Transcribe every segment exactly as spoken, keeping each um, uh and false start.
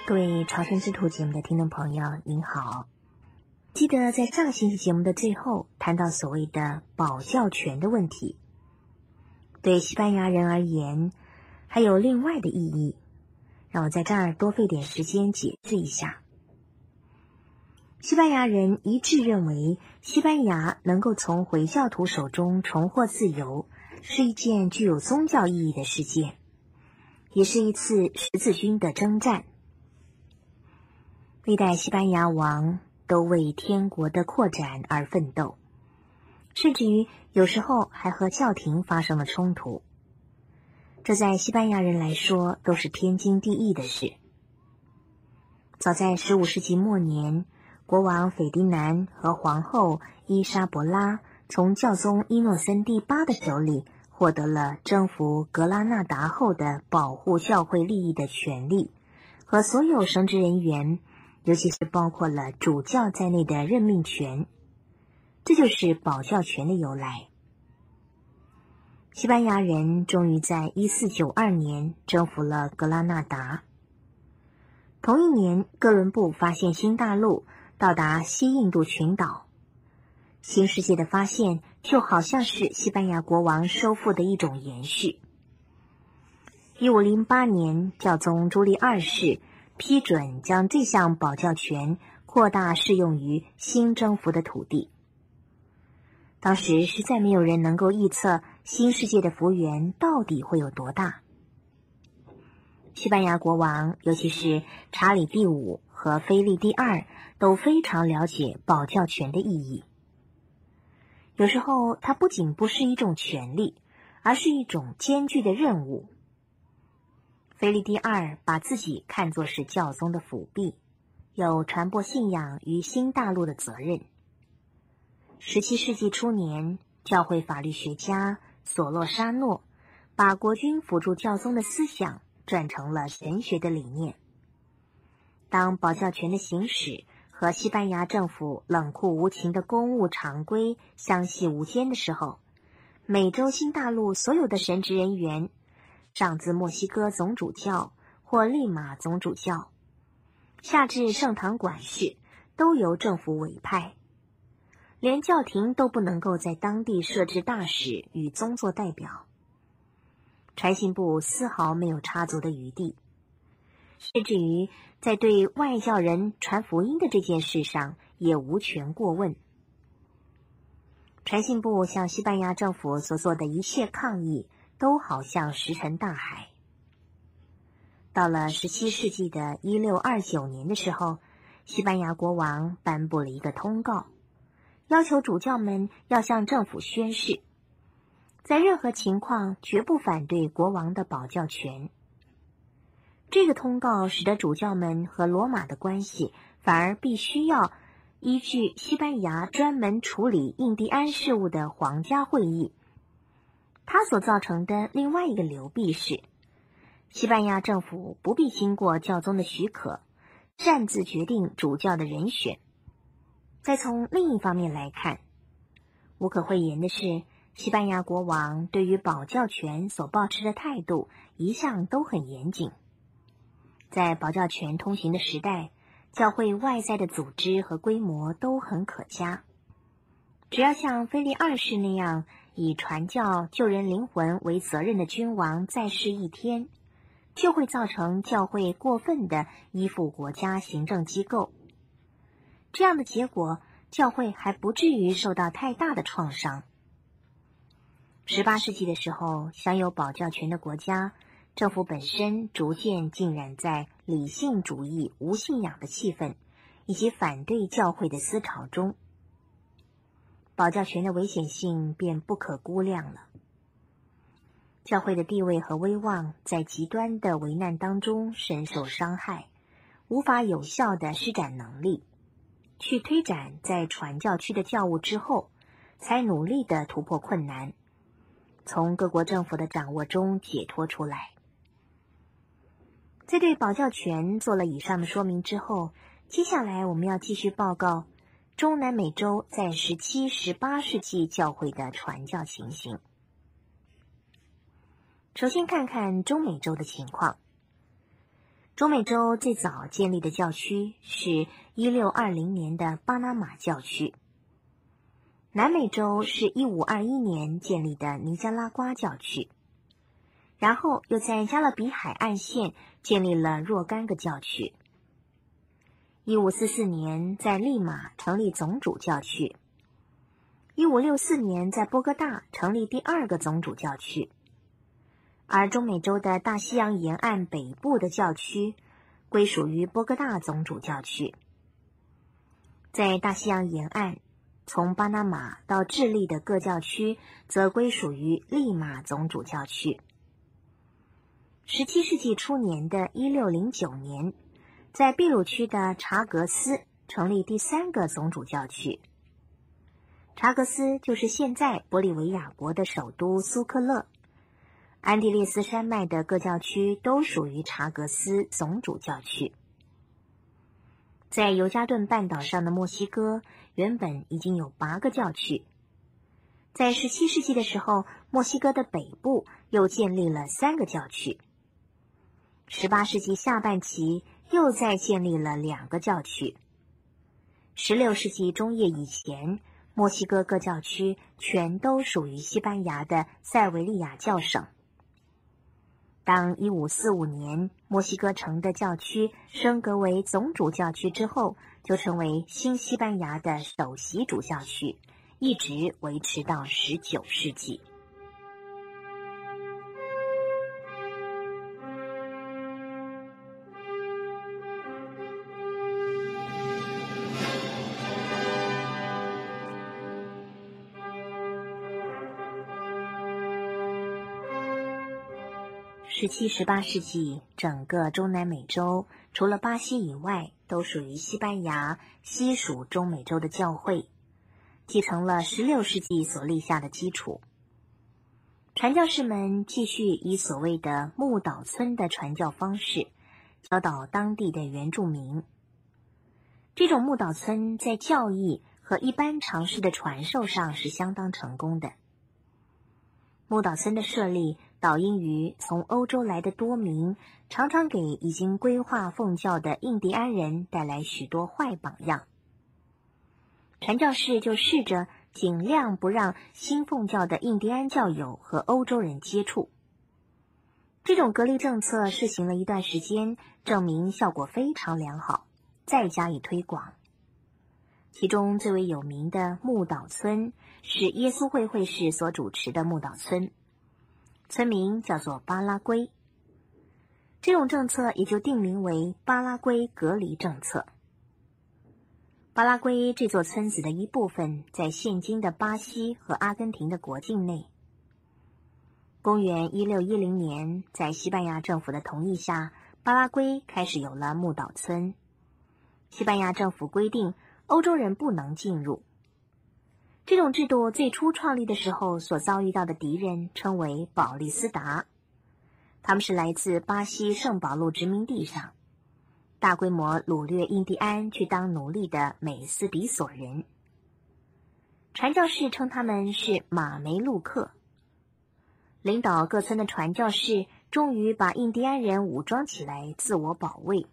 各位朝圣之途节目的听众朋友您好，记得在上星期节目的最后谈到所谓的保教权的问题，对西班牙人而言还有另外的意义，让我在这儿多费点时间解释一下。西班牙人一致认为，西班牙能够从回教徒手中重获自由，是一件具有宗教意义的事件，也是一次十字军的征战。历代西班牙王都为天国的扩展而奋斗，甚至于有时候还和教廷发生了冲突，这在西班牙人来说都是天经地义的事。早在十五世纪末年，国王斐迪南和皇后伊莎伯拉从教宗伊诺森第八的手里获得了征服格拉纳达后的保护教会利益的权利和所有神职人员，尤其是包括了主教在内的任命权，这就是保教权的由来。西班牙人终于在一四九二年征服了格拉纳达。同一年，哥伦布发现新大陆，到达西印度群岛。新世界的发现就好像是西班牙国王收复的一种延续。一五零八年，教宗朱利二世批准将这项保教权扩大适用于新征服的土地。当时实在没有人能够预测新世界的幅员到底会有多大。西班牙国王，尤其是查理第五和菲利第二，都非常了解保教权的意义。有时候它不仅不是一种权利，而是一种艰巨的任务。菲利第二把自己看作是教宗的辅弼，有传播信仰于新大陆的责任。十七世纪初年，教会法律学家索洛沙诺把国君辅助教宗的思想转成了神学的理念。当保教权的行使和西班牙政府冷酷无情的公务常规相系无间的时候，美洲新大陆所有的神职人员，上自墨西哥总主教或利马总主教，下至圣堂管事，都由政府委派。连教廷都不能够在当地设置大使与宗座代表。传信部丝毫没有插足的余地，甚至于在对外教人传福音的这件事上也无权过问。传信部向西班牙政府所做的一切抗议都好像石沉大海。到了十七世纪的一六二九年的时候，西班牙国王颁布了一个通告，要求主教们要向政府宣誓，在任何情况绝不反对国王的保教权。这个通告使得主教们和罗马的关系反而必须要依据西班牙专门处理印第安事务的皇家会议。它所造成的另外一个流弊是，西班牙政府不必经过教宗的许可，擅自决定主教的人选。再从另一方面来看，无可讳言的是，西班牙国王对于保教权所抱持的态度一向都很严谨。在保教权通行的时代，教会外在的组织和规模都很可嘉。只要像腓力二世那样以传教救人灵魂为责任的君王在世一天，就会造成教会过分的依附国家行政机构。这样的结果，教会还不至于受到太大的创伤。十八世纪的时候，享有保教权的国家，政府本身逐渐浸染在理性主义无信仰的气氛以及反对教会的思潮中，保教权的危险性便不可估量了。教会的地位和威望在极端的危难当中深受伤害，无法有效地施展能力，去推展在传教区的教务之后，才努力地突破困难，从各国政府的掌握中解脱出来。在对保教权做了以上的说明之后，接下来我们要继续报告中南美洲在十七、十八世纪教会的传教情形。首先看看中美洲的情况。 中美洲最早建立的教区是一六二零年的巴拿马教区，南美洲是一五二一年建立的尼加拉瓜教区，然后又在加勒比海岸线建立了若干个教区。一五四四年在利马成立总主教区，一五六四年在波哥大成立第二个总主教区。而中美洲的大西洋沿岸北部的教区归属于波哥大总主教区。在大西洋沿岸，从巴拿马到智利的各教区则归属于利马总主教区。十七世纪初年的一六零九年，在秘鲁区的查格斯成立第三个总主教区。查格斯就是现在玻利维亚国的首都苏克勒。安第列斯山脉的各教区都属于查格斯总主教区。在尤加顿半岛上的墨西哥原本已经有八个教区。在十七世纪的时候，墨西哥的北部又建立了三个教区。十八世纪下半期又再建立了两个教区。十六世纪中叶以前，墨西哥各教区全都属于西班牙的塞维利亚教省。当一五四五年墨西哥城的教区升格为总主教区之后，就成为新西班牙的首席主教区，一直维持到十九世纪。十七、十八世纪，整个中南美洲除了巴西以外，都属于西班牙西属中美洲的教会，继承了十六世纪所立下的基础。传教士们继续以所谓的牧岛村的传教方式，教导当地的原住民。这种牧岛村在教义和一般常识的传授上是相当成功的。牧岛村的设立导因于从欧洲来的多民常常给已经归化奉教的印第安人带来许多坏榜样。传教士就试着尽量不让新奉教的印第安教友和欧洲人接触。这种隔离政策试行了一段时间，证明效果非常良好，再加以推广。其中最为有名的牧岛村是耶稣会会士所主持的牧岛村，村名叫做巴拉圭。这种政策也就定名为巴拉圭隔离政策。巴拉圭这座村子的一部分在现今的巴西和阿根廷的国境内。公元一六一零年，在西班牙政府的同意下，巴拉圭开始有了牧岛村。西班牙政府规定欧洲人不能进入。这种制度最初创立的时候所遭遇到的敌人称为保利斯达，他们是来自巴西圣保禄殖民地上大规模掳掠印第安去当奴隶的美斯比索人。传教士称他们是马梅路克。领导各村的传教士终于把印第安人武装起来自我保卫。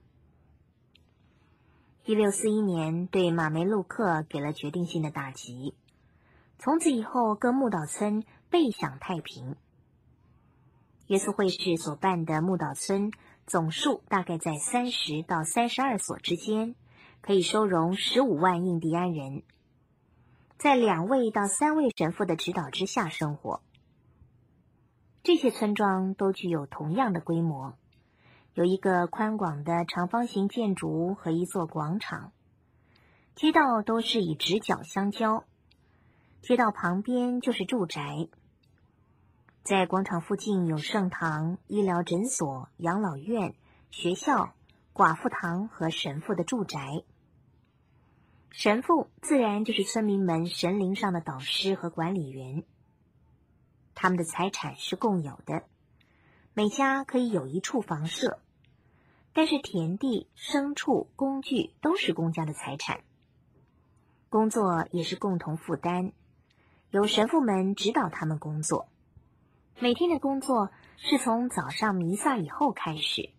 一六四一年对马梅路克给了决定性的打击，从此以后各牧岛村倍享太平。耶稣会士所办的牧岛村总数大概在三十到三十二所之间，可以收容十五万印第安人，在两位到三位神父的指导之下生活。这些村庄都具有同样的规模，有一个宽广的长方形建筑和一座广场，街道都是以直角相交，街道旁边就是住宅。在广场附近有圣堂、医疗诊所、养老院、学校、寡妇堂和神父的住宅。神父自然就是村民们神灵上的导师和管理员。他们的财产是共有的，每家可以有一处房舍，但是田地、牲畜、工具都是公家的财产。工作也是共同负担，由神父们指导他们工作。每天的工作是从早上弥撒以后开始，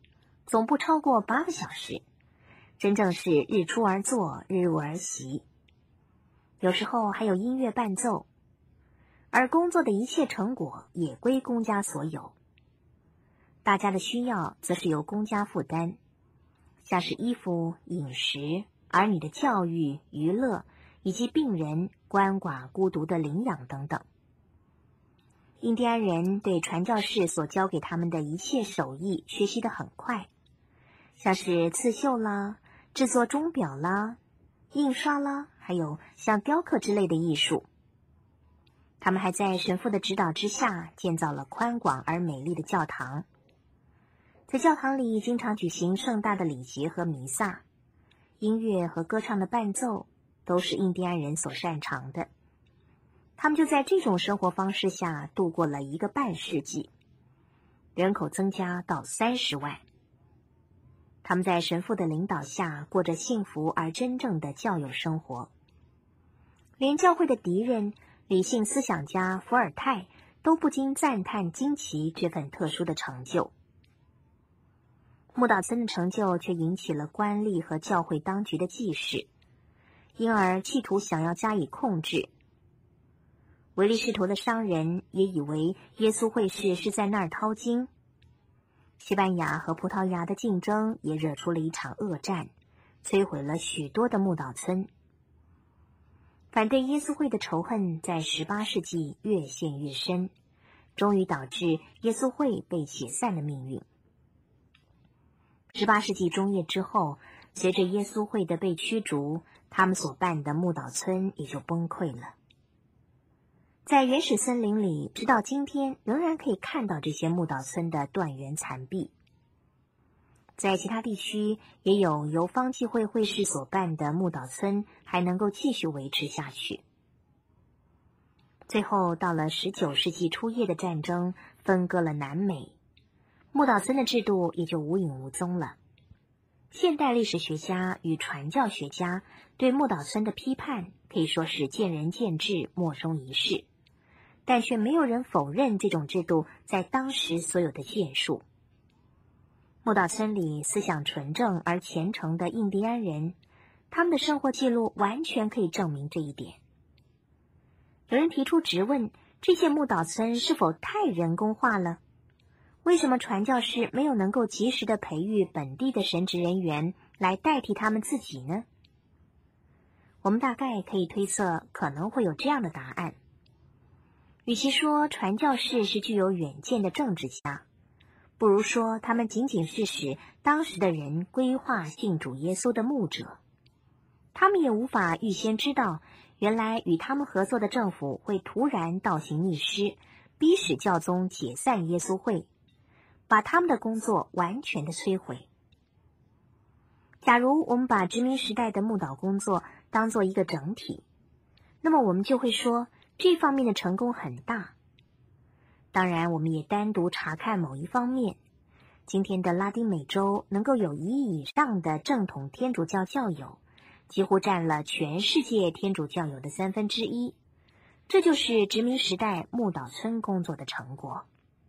总不超过八个小时，真正是日出而作，日入而息。有时候还有音乐伴奏，而工作的一切成果也归公家所有。大家的需要则是由公家负担，像是衣服、饮食、儿女的教育、娱乐，以及病人、鳏寡、孤独的领养等等。印第安人对传教士所教给他们的一切手艺学习得很快，像是刺绣啦、制作钟表啦、印刷啦，还有像雕刻之类的艺术。他们还在神父的指导之下建造了宽广而美丽的教堂，在教堂里经常举行盛大的礼节和弥撒，音乐和歌唱的伴奏都是印第安人所擅长的。他们就在这种生活方式下度过了一个半世纪，人口增加到三十万。他们在神父的领导下过着幸福而真正的教友生活，连教会的敌人理性思想家伏尔泰都不禁赞叹惊奇这份特殊的成就。木岛村的成就却引起了官吏和教会当局的忌视，因而企图想要加以控制。唯利是图的商人也以为耶稣会士是在那儿掏金。西班牙和葡萄牙的竞争也惹出了一场恶战，摧毁了许多的木岛村。反对耶稣会的仇恨在十八世纪越陷越深，终于导致耶稣会被解散的命运。十八世纪中叶之后，随着耶稣会的被驱逐，他们所办的木岛村也就崩溃了。在原始森林里，直到今天仍然可以看到这些木岛村的断垣残壁。在其他地区也有由方济会会士所办的木岛村还能够继续维持下去。最后到了十九世纪初叶的战争分割了南美，木岛村的制度也就无影无踪了。现代历史学家与传教学家对木岛村的批判可以说是见仁见智，莫衷一是，但却没有人否认这种制度在当时所有的建树。木岛村里思想纯正而虔诚的印第安人，他们的生活记录完全可以证明这一点。有人提出质问，这些木岛村是否太人工化了？为什么传教士没有能够及时的培育本地的神职人员来代替他们自己呢？我们大概可以推测，可能会有这样的答案。与其说传教士是具有远见的政治家，不如说他们仅仅是使当时的人规划信主耶稣的牧者。他们也无法预先知道，原来与他们合作的政府会突然倒行逆施，逼使教宗解散耶稣会，把他们的工作完全的摧毁。假如我们把殖民时代的牧岛工作当作一个整体，那么我们就会说这方面的成功很大。当然，我们也单独查看某一方面，今天的拉丁美洲能够有一亿以上的正统天主教教友，几乎占了全世界天主教友的三分之一，这就是殖民时代木岛村工作的成果。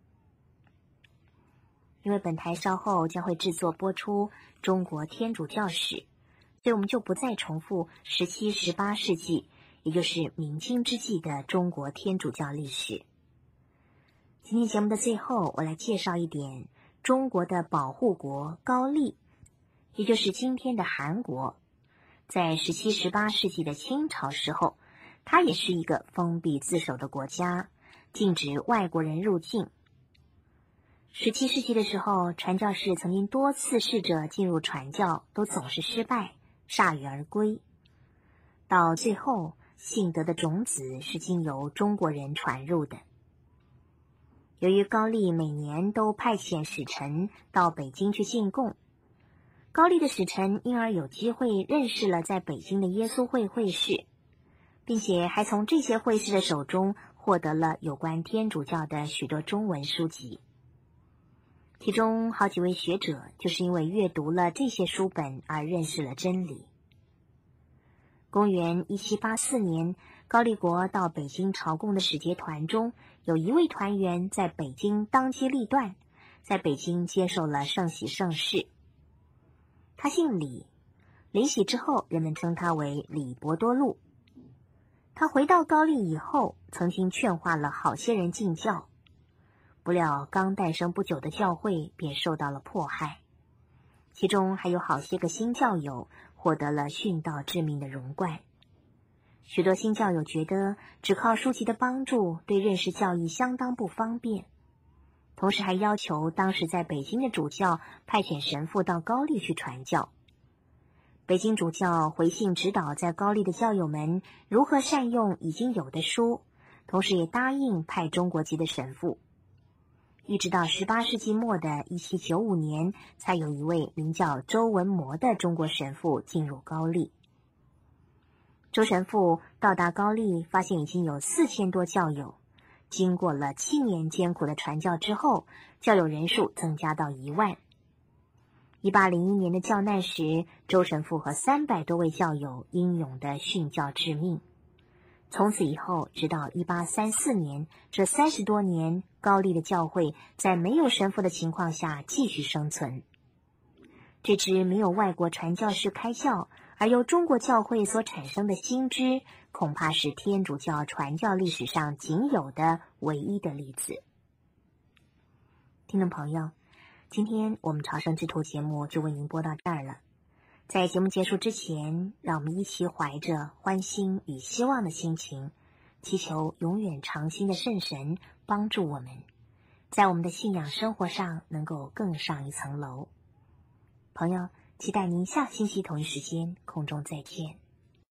因为本台稍后将会制作播出中国天主教史，所以我们就不再重复十七、十八世纪，也就是明清之际的中国天主教历史。今天节目的最后，我来介绍一点中国的保护国高丽，也就是今天的韩国。在十七、十八世纪的清朝时候，它也是一个封闭自守的国家，禁止外国人入境。十七世纪的时候，传教士曾经多次试着进入传教，都总是失败，铩羽而归。到最后，信德的种子是经由中国人传入的。由于高丽每年都派遣使臣到北京去进贡，高丽的使臣因而有机会认识了在北京的耶稣会会士，并且还从这些会士的手中获得了有关天主教的许多中文书籍。其中好几位学者就是因为阅读了这些书本而认识了真理。公元一七八四年，高丽国到北京朝贡的使节团中，有一位团员在北京当机立断， 在北京接受了圣喜圣事。他姓李，临洗之后，人们称他为李伯多禄。他回到高丽以后，曾经劝化了好些人进教，不料刚诞生不久的教会便受到了迫害，其中还有好些个新教友获得了殉道致命的荣冠。许多新教友觉得只靠书籍的帮助对认识教义相当不方便，同时还要求当时在北京的主教派遣神父到高丽去传教。北京主教回信指导在高丽的教友们如何善用已经有的书，同时也答应派中国籍的神父。一直到十八世纪末的一七九五年，才有一位名叫周文模的中国神父进入高丽。周神父到达高丽，发现已经有四千多教友，经过了七年艰苦的传教之后，教友人数增加到一万。一八零一年的教难时，周神父和三百多位教友英勇的殉教致命。从此以后，直到一八三四年，这三十多年，高丽的教会在没有神父的情况下继续生存。这支没有外国传教士开教，而由中国教会所产生的新知，恐怕是天主教传教历史上仅有的唯一的例子。听众朋友，今天我们朝圣之途节目就为您播到这儿了。在节目结束之前，让我们一起怀着欢欣与希望的心情，祈求永远长新的圣神帮助我们，在我们的信仰生活上能够更上一层楼。朋友，期待您下星期同一时间空中再见。